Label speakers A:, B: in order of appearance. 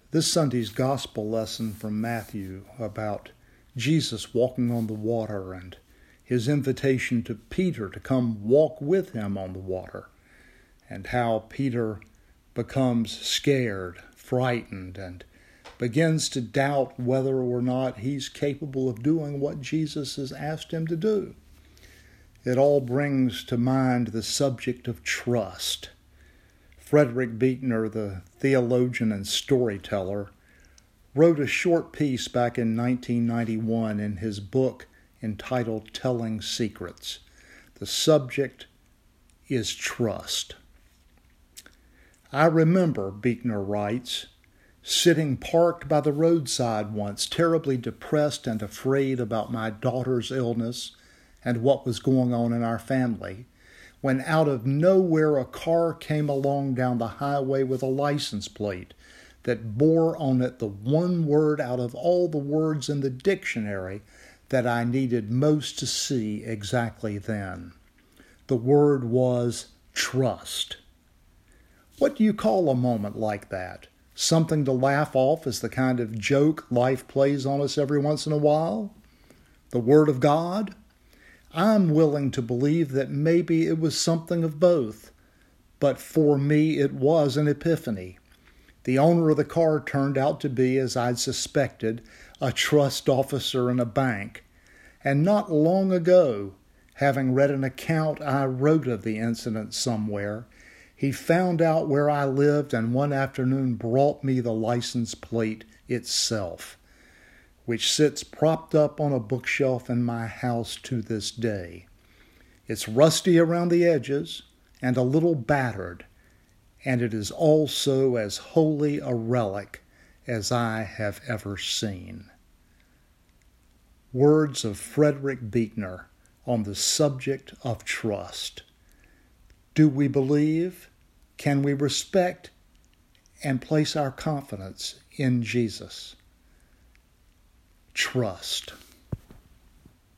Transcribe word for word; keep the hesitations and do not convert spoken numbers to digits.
A: This Sunday's gospel lesson from Matthew about Jesus walking on the water and his invitation to Peter to come walk with him on the water, and how Peter becomes scared, frightened, and begins to doubt whether or not he's capable of doing what Jesus has asked him to do. It all brings to mind the subject of trust. Frederick Buechner, the theologian and storyteller, wrote a short piece back in nineteen ninety-one in his book entitled Telling Secrets. The subject is trust. I remember, Buechner writes, sitting parked by the roadside once, terribly depressed and afraid about my daughter's illness and what was going on in our family, when out of nowhere a car came along down the highway with a license plate that bore on it the one word out of all the words in the dictionary that I needed most to see exactly then. The word was trust. What do you call a moment like that? Something to laugh off as the kind of joke life plays on us every once in a while? The Word of God? I'm willing to believe that maybe it was something of both, but for me it was an epiphany. The owner of the car turned out to be, as I'd suspected, a trust officer in a bank, and not long ago, having read an account I wrote of the incident somewhere, he found out where I lived and one afternoon brought me the license plate itself, which sits propped up on a bookshelf in my house to this day. It's rusty around the edges and a little battered, and it is also as wholly a relic as I have ever seen. Words of Frederick Buechner on the subject of trust. Do we believe? Can we respect and place our confidence in Jesus? Trust.